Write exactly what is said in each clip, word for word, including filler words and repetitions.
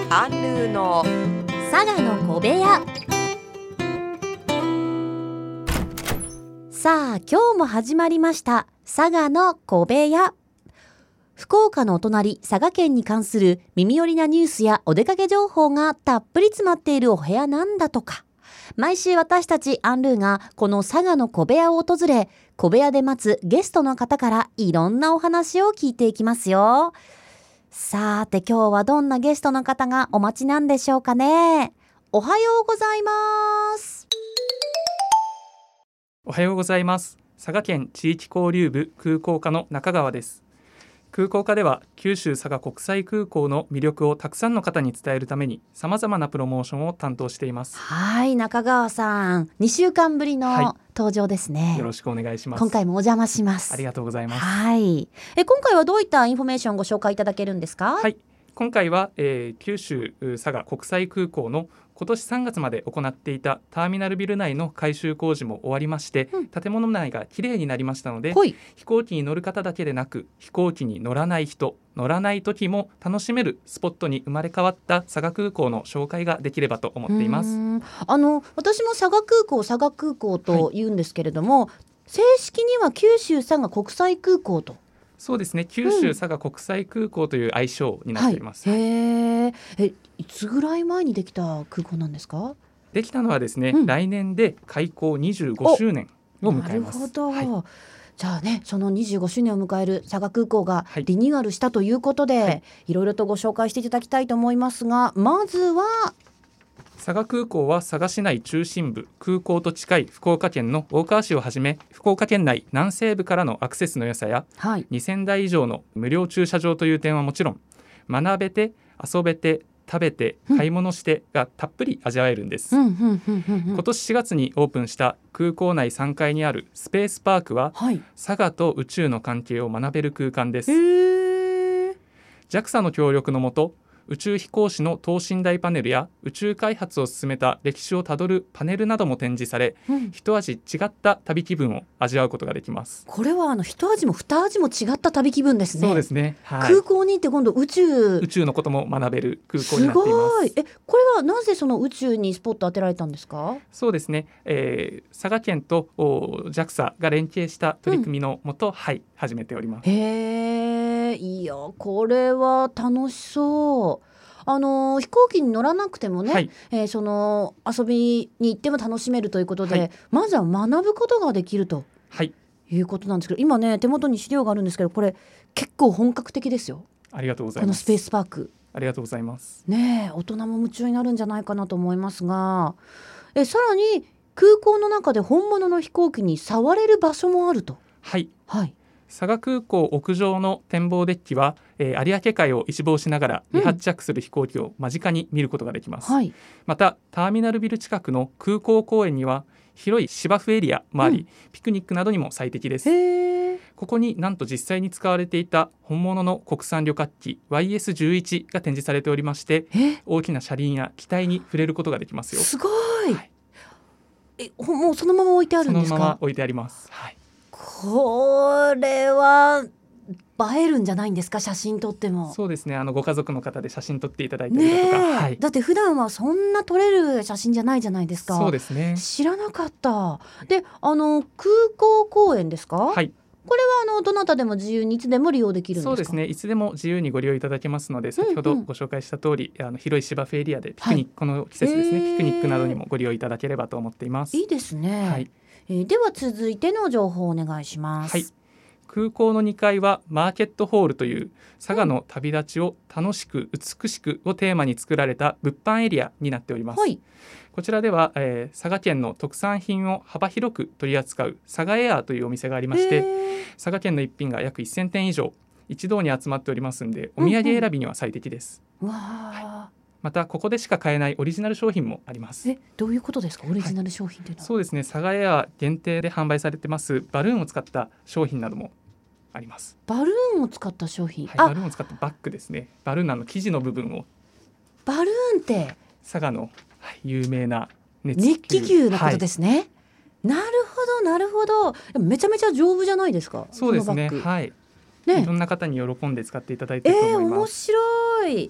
アンルーの佐賀の小部屋。さあ今日も始まりました佐賀の小部屋。福岡のお隣佐賀県に関する耳寄りなニュースやお出かけ情報がたっぷり詰まっているお部屋なんだとか。毎週私たちアンルーがこの佐賀の小部屋を訪れ、小部屋で待つゲストの方からいろんなお話を聞いていきますよ。さて今日はどんなゲストの方がお待ちなんでしょうかね。おはようございます。 おはようございます。佐賀県地域交流部空港課の中川です。空港課では九州佐賀国際空港の魅力をたくさんの方に伝えるために様々なプロモーションを担当しています。 はい、中川さんにしゅうかんぶりの登場ですね、 はい、よろしくお願いします。 今回もお邪魔します。 ありがとうございます。 はい、え今回はどういったインフォメーションをご紹介いただけるんですか？ はい、今回は、えー、九州佐賀国際空港の今年さんがつまで行っていたターミナルビル内の改修工事も終わりまして、うん、建物内がきれいになりましたので、飛行機に乗る方だけでなく飛行機に乗らない人、乗らない時も楽しめるスポットに生まれ変わった佐賀空港の紹介ができればと思っています。 うーん、あの私も佐賀空港佐賀空港と言うんですけれども、はい、正式には九州佐賀国際空港と。 そうですね、九州佐賀国際空港という愛称になっております、 うん、はい、へえ、いつぐらい前にできた空港なんですか？ できたのはですね、うん、来年で開港にじゅうごしゅうねんを迎えます。 なるほど、 はい、 じゃあね、そのにじゅうごしゅうねんを迎える佐賀空港がリニューアルしたということで、はい、いろいろとご紹介していただきたいと思いますが、まずは佐賀空港は佐賀市内中心部、空港と近い福岡県の大川市をはじめ、福岡県内南西部からのアクセスの良さや、はい、にせんだい以上の無料駐車場という点はもちろん、学べて遊べて食べて買い物してがたっぷり味わえるんです。今年しがつにオープンした空港内さんがいにあるスペースパークは、はい、佐賀と宇宙の関係を学べる空間です。 ジャクサ の協力のもと、宇宙飛行士の等身大パネルや宇宙開発を進めた歴史をたどるパネルなども展示され、うん、一味違った旅気分を味わうことができます。 これはあの一味も二味も違った旅気分ですね。 そうですね、はい、 空港に行って今度宇宙宇宙のことも学べる空港になっています。 すごい。えこれはなぜその宇宙にスポット当てられたんですか？ そうですね、えー、佐賀県と ジャクサ が連携した取り組みのもと、うん、はい、始めております。 へー、いやこれは楽しそう。あの飛行機に乗らなくてもね、はい、えー、その遊びに行っても楽しめるということで、はい、まずは学ぶことができると、はい、いうことなんですけど、今ね手元に資料があるんですけど、これ結構本格的ですよ。 ありがとうございます。 このスペースパーク、 ありがとうございますね。大人も夢中になるんじゃないかなと思いますが、えさらに空港の中で本物の飛行機に触れる場所もあると。 はい、 はい、 佐賀空港屋上の展望デッキは、えー、有明海を一望しながら離発着する飛行機を間近に見ることができます、うん、はい、またターミナルビル近くの空港公園には広い芝生エリアもあり、うん、ピクニックなどにも最適です。へー、ここになんと実際に使われていた本物の国産旅客機 ワイエスじゅういち が展示されておりまして、大きな車輪や機体に触れることができますよ。 すごい、はい、えもうそのまま置いてあるんですか？ そのまま置いてあります、はい、 これは映えるんじゃないんですか？写真撮っても。 そうですね、あのご家族の方で写真撮っていただいたりだとか、はい、 だって普段はそんな撮れる写真じゃないじゃないですか。 そうですね、 知らなかった。で、あの空港公園ですか？はい、これはあのどなたでも自由にいつでも利用できるんですか？ そうですね、いつでも自由にご利用いただけますので、先ほどご紹介した通り、うんうん、あの広い芝生エリアでピクニック、はい、この季節ですね、ピクニックなどにもご利用いただければと思っています。 いいですね、はい、えー、では続いての情報をお願いします。 はい、空港のにかいはマーケットホールという佐賀の旅立ちを楽しく美しくをテーマに作られた物販エリアになっております、はい、こちらでは、えー、佐賀県の特産品を幅広く取り扱う佐賀エアーというお店がありまして、佐賀県の一品が約せんてん以上一堂に集まっておりますので、お土産選びには最適です、うんうん、わー、はい、またここでしか買えないオリジナル商品もあります。 えどういうことですか？オリジナル商品というのは、はい、 そうですね、佐賀エアー限定で販売されてますバルーンを使った商品などもあります。 バルーンを使った商品、 はい、バルーンを使ったバッグですね。バルーンの生地の部分を、 バルーンって佐賀の、はい、有名な熱気熱気球のことですね、はい、なるほどなるほど。めちゃめちゃ丈夫じゃないですか？ そうですね、はい、ね、いろんな方に喜んで使っていただいていると思います。 えー、面白い。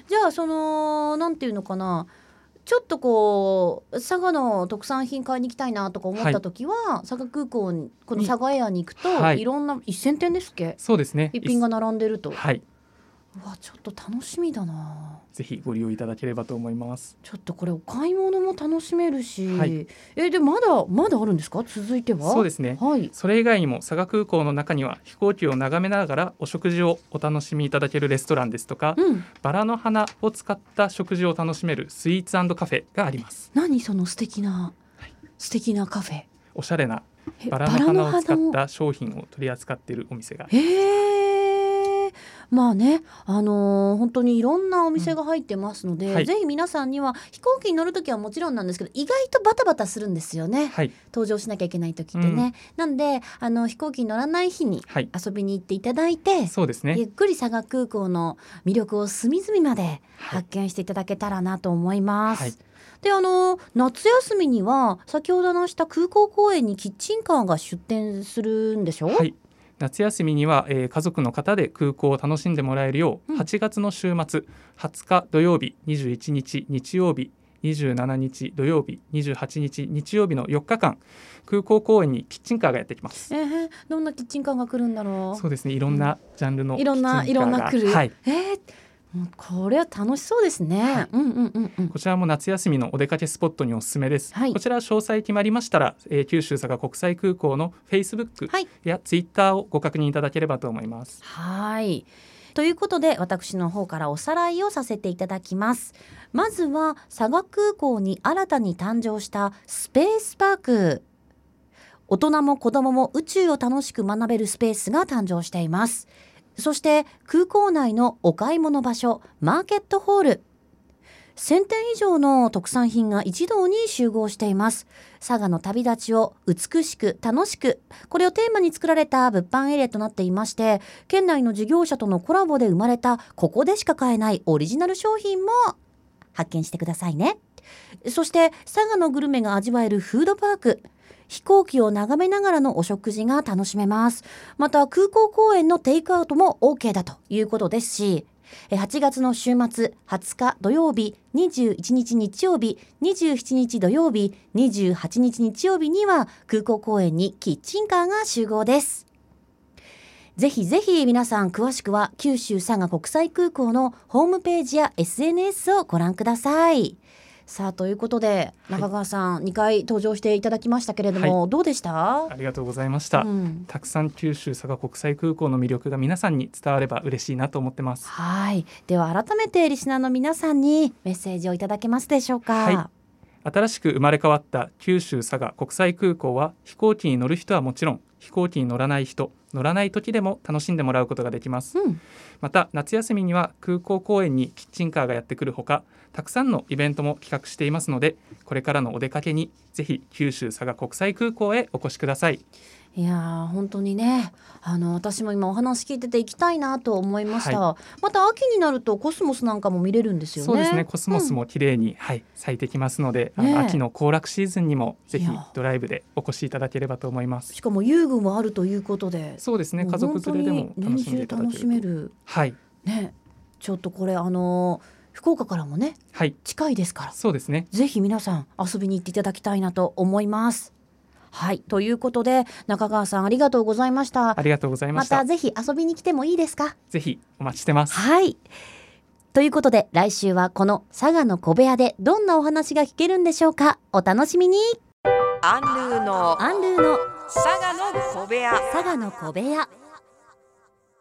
じゃあそのなんていうのかな、ちょっとこう佐賀の特産品買いに行きたいなとか思った時は、はい、佐賀空港にこの佐賀エアに行くと、はい、いろんなせんてんですっけ、 そうですね、 一品が並んでると、 はい、 うわちょっと楽しみだな。 ぜひご利用いただければと思います。 ちょっとこれお買い物も楽しめるし、 はい、 えでまだまだあるんですか、続いては。 そうですね、はい、それ以外にも佐賀空港の中には飛行機を眺めながらお食事をお楽しみいただけるレストランですとか、うん、バラの花を使った食事を楽しめるスイーツ&カフェがあります。 何その素敵な、はい、素敵なカフェ、 おしゃれなバラの花を使った商品を取り扱っているお店が。 へー、まあね、あのー、本当にいろんなお店が入ってますので、うん、はい、ぜひ皆さんには飛行機に乗るときはもちろんなんですけど、意外とバタバタするんですよね、はい、登場しなきゃいけないときってね、うん、なんであの飛行機に乗らない日に遊びに行っていただいて、はい、そうですね、ゆっくり佐賀空港の魅力を隅々まで発見していただけたらなと思います、はい。であの夏休みには先ほど話した空港公園にキッチンカーが出店するんでしょ。 はい、夏休みには、えー、家族の方で空港を楽しんでもらえるよう、うん、はちがつの週末はつか土曜日、にじゅういちにち日曜日、にじゅうしちにち土曜日、にじゅうはちにち日曜日のよっかかん、空港公園にキッチンカーがやってきます。 えー、どんなキッチンカーが来るんだろう。 そうですね、いろんなジャンルのキッチンカーが、 うん、いろんないろんな来る、 はい、 えーこれは楽しそうですね、はい、うんうんうんうん、 こちらも夏休みのお出かけスポットにおすすめです、はい、こちら詳細決まりましたら、えー、九州佐賀国際空港の Facebook や Twitter をご確認いただければと思います。 はい、ということで私の方からおさらいをさせていただきます。まずは佐賀空港に新たに誕生したスペースパーク、大人も子どもも宇宙を楽しく学べるスペースが誕生しています。そして空港内のお買い物場所マーケットホール、せんてん以上の特産品が一堂に集合しています。佐賀の旅立ちを美しく楽しく、これをテーマに作られた物販エリアとなっていまして、県内の事業者とのコラボで生まれたここでしか買えないオリジナル商品も発見してくださいね。そして佐賀のグルメが味わえるフードパーク、飛行機を眺めながらのお食事が楽しめます。また空港公園のテイクアウトも OK だということですし、はちがつの週末はつか土曜日、にじゅういちにち日曜日、にじゅうしちにち土曜日、にじゅうはちにち日曜日には空港公園にキッチンカーが集合です。ぜひぜひ皆さん詳しくは九州佐賀国際空港のホームページや エスエヌエス をご覧ください。さあということで中川さん、はい、にかい登場していただきましたけれども、はい、どうでした？ ありがとうございました、うん、たくさん九州佐賀国際空港の魅力が皆さんに伝われば嬉しいなと思ってます。 はい、では改めてリスナーの皆さんにメッセージをいただけますでしょうか？ はい、新しく生まれ変わった九州佐賀国際空港は飛行機に乗る人はもちろん飛行機に乗らない人、乗らない時でも楽しんでもらうことができます、うん、また夏休みには空港公園にキッチンカーがやってくるほか、たくさんのイベントも企画していますので、これからのお出かけにぜひ九州佐賀国際空港へお越しください。 いや本当にね、あの私も今お話聞いてて行きたいなと思いました、はい、また秋になるとコスモスなんかも見れるんですよね。 そうですね、コスモスも綺麗に、うん、はい、咲いてきますので、ね、あの秋の行楽シーズンにもぜひドライブでお越しいただければと思います。 しかも遊具もあるということで、 そうですね、家族連れでも楽しんでいただけると、年中楽しめる、はいね、ちょっとこれあの福岡からもね、はい、近いですから、 そうですね、 ぜひ皆さん遊びに行っていただきたいなと思います。はい、ということで中川さんありがとうございました。 ありがとうございました。 またぜひ遊びに来てもいいですか？ ぜひお待ちしてます。 はい、ということで来週はこの佐賀の小部屋でどんなお話が聞けるんでしょうか？お楽しみに。 アンルーのアンルーの佐賀の小部屋。 佐賀の小部屋。